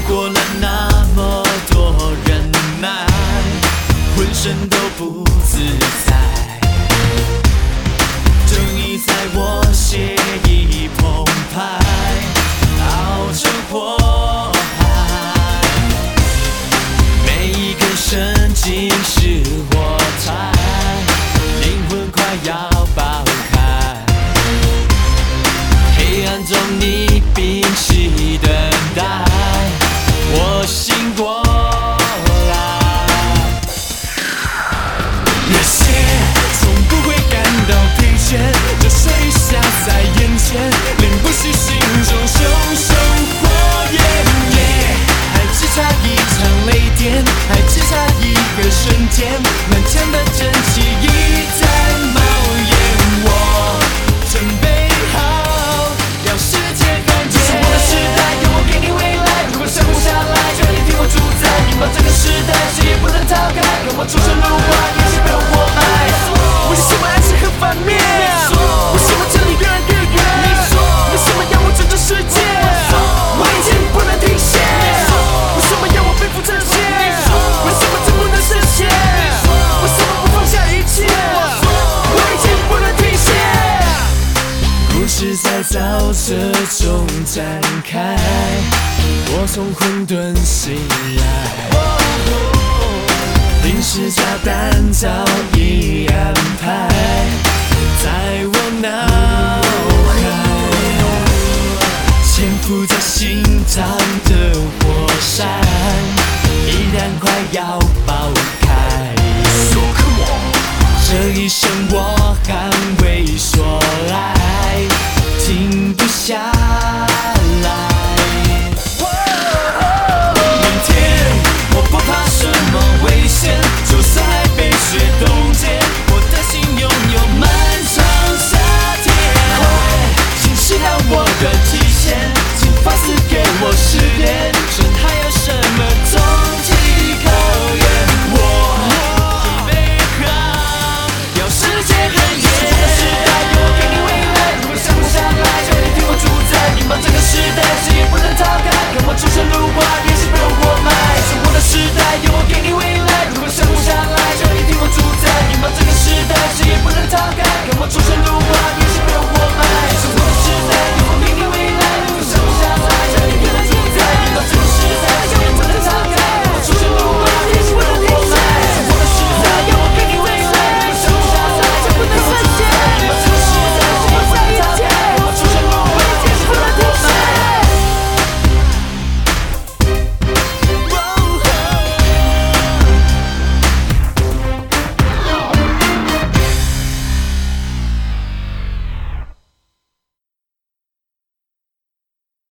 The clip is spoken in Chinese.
过了那么多忍耐，浑身都不自在。正义在我血液澎湃，熬成火海。每一根神经是火柴，灵魂快要爆开。黑暗中你屏息等待，我醒过来。那些从不会感到疲倦，就剩下在眼前，淋不熄心中熊熊火焰。还只差一场雷电，还只差一个瞬间，满腔的真气已在冒烟。我准备好，让世界看见。这是我的时代，由我给你未来。如果生不下来，就让你替我主宰。引爆这个时代，谁也不能逃开。让我出神入化，一起被我活埋。为什么爱是很反面？为什么这里越来越远？为什么要我拯救世界？我已经不能停歇。为什么要我背负这些？为什么这不能实现？为什么不放下一切？我已经不能停歇。故事在沼泽中展开，我从混沌醒来。临时炸弹早已安排在我脑海，潜伏在心脏的